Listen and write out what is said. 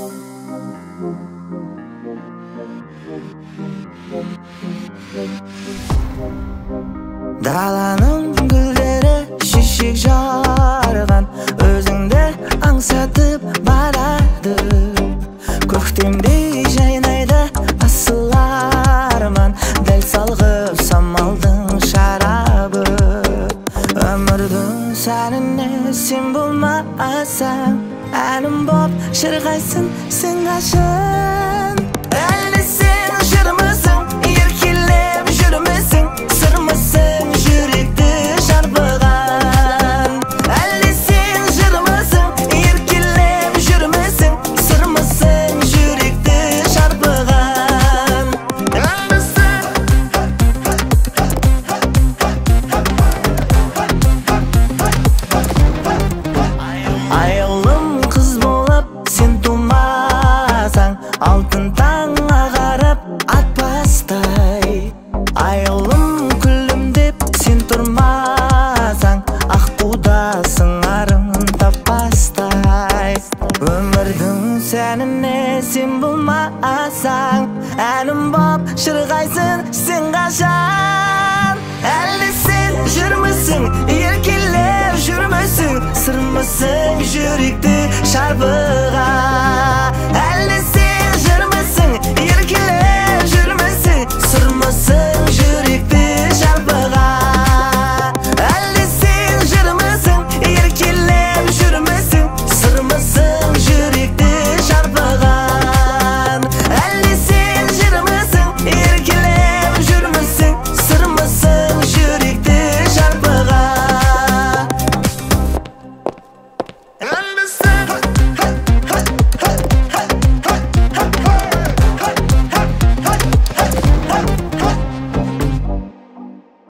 Даланың гүлдері шешек жарған, өзіңді аңсатып барады. Көктемдей жайнайды асыл арман, дәл салғып самалдың шарабы. Өмірдің сәніне сен болмасаң, әнім боп шырғайсың сен қашан. Әлі сен жырмысың, еркелеп жүрмісің, сырмысың жүректі шарпыған. Әлі сен жырмысың, еркелеп жүрмісің, сырмысың жүректі шарпыған. Айылым қыз болып сен тумасаң, алтын таң ағарып атпастай. Айылым күлім деп сен тұрмасаң, аққуда сыңарың таппастай. Өмірдің сәніне сен болмасаң, әнім боп шырғайсың сен қашан. Әлі сен жүрмісің, еркелеп жүрмісің, сырмысың жүректі шарпыған.